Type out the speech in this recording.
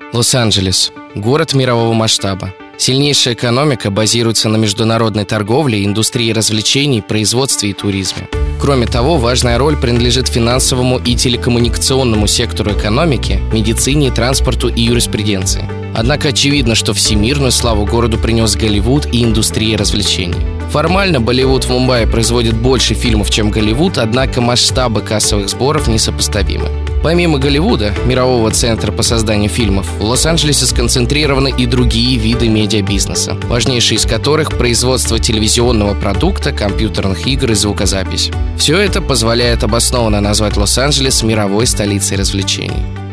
Лос-Анджелес – город мирового масштаба. Сильнейшая экономика базируется на международной торговле, индустрии развлечений, производстве и туризме. Кроме того, важная роль принадлежит финансовому и телекоммуникационному сектору экономики, медицине, транспорту и юриспруденции. Однако очевидно, что всемирную славу городу принес Голливуд и индустрия развлечений. Формально Болливуд в Мумбаи производит больше фильмов, чем Голливуд, однако масштабы кассовых сборов несопоставимы. Помимо Голливуда, мирового центра по созданию фильмов, в Лос-Анджелесе сконцентрированы и другие виды медиабизнеса, важнейшие из которых – производство телевизионного продукта, компьютерных игр и звукозапись. Все это позволяет обоснованно назвать Лос-Анджелес мировой столицей развлечений.